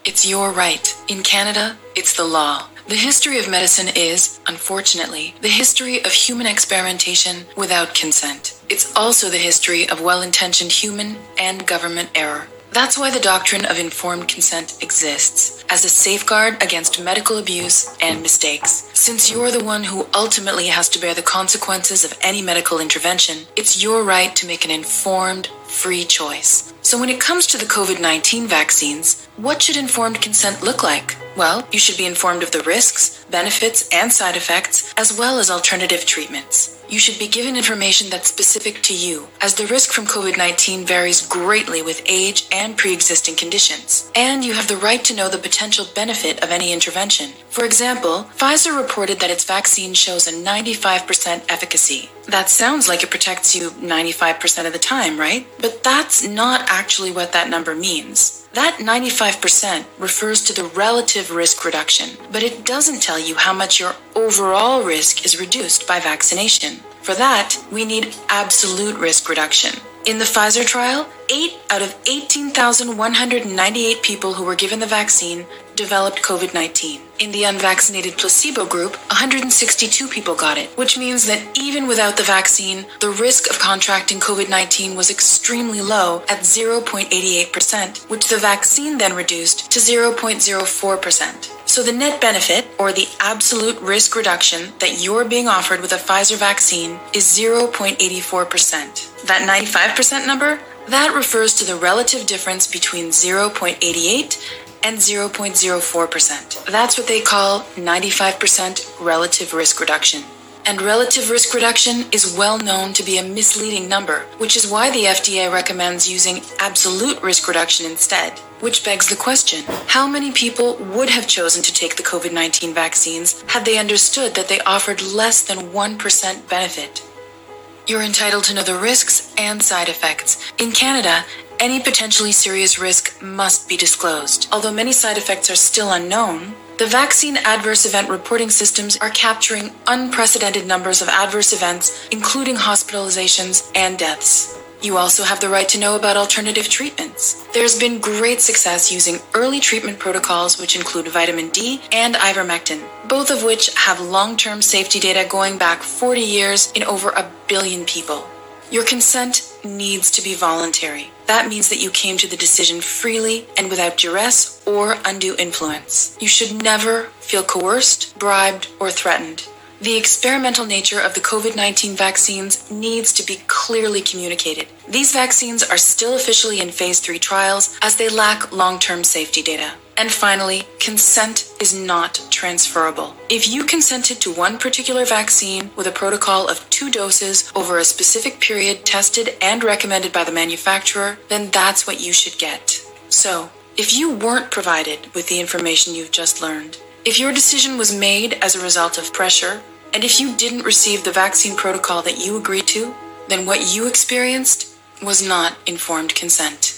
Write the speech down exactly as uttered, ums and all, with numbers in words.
It's your right. In Canada, it's the law. The history of medicine is, unfortunately, the history of human experimentation without consent. It's also the history of well-intentioned human and government error. That's why the doctrine of informed consent exists, as a safeguard against medical abuse and mistakes. Since you're the one who ultimately has to bear the consequences of any medical intervention, it's your right to make an informed, free choice. So when it comes to the COVID nineteen vaccines, what should informed consent look like? Well, you should be informed of the risks, benefits, and side effects, as well as alternative treatments. You should be given information that's specific to you, as the risk from COVID nineteen varies greatly with age and pre-existing conditions. And you have the right to know the potential benefit of any intervention. For example, Pfizer reported that its vaccine shows a ninety-five percent efficacy. That sounds like it protects you ninety-five percent of the time, right? But that's not actually what that number means. That ninety-five percent refers to the relative risk reduction, but it doesn't tell you how much your overall risk is reduced by vaccination. For that, we need absolute risk reduction. In the Pfizer trial, eight out of eighteen thousand one hundred ninety-eight people who were given the vaccine developed COVID nineteen. In the unvaccinated placebo group, one hundred sixty-two people got it, which means that even without the vaccine, the risk of contracting COVID nineteen was extremely low at zero point eight eight percent, which the vaccine then reduced to zero point zero four percent. So the net benefit, or the absolute risk reduction that you're being offered with a Pfizer vaccine, is zero point eight four percent. That ninety-five percent number, that refers to the relative difference between zero point eight eight and zero point zero four percent. That's what they call ninety-five percent relative risk reduction. And relative risk reduction is well known to be a misleading number, which is why the F D A recommends using absolute risk reduction instead. Which begs the question, how many people would have chosen to take the COVID nineteen vaccines had they understood that they offered less than one percent benefit? You're entitled to know the risks and side effects. In Canada, any potentially serious risk must be disclosed. Although many side effects are still unknown, the vaccine adverse event reporting systems are capturing unprecedented numbers of adverse events, including hospitalizations and deaths. You also have the right to know about alternative treatments. There's been great success using early treatment protocols which include vitamin D and ivermectin, both of which have long-term safety data going back forty years in over a billion people. Your consent needs to be voluntary. That means that you came to the decision freely and without duress or undue influence. You should never feel coerced, bribed, or threatened. The experimental nature of the COVID nineteen vaccines needs to be clearly communicated. These vaccines are still officially in phase three trials as they lack long-term safety data. And finally, consent is not transferable. If you consented to one particular vaccine with a protocol of two doses over a specific period tested and recommended by the manufacturer, then that's what you should get. So, if you weren't provided with the information you've just learned, if your decision was made as a result of pressure, and if you didn't receive the vaccine protocol that you agreed to, then what you experienced was not informed consent.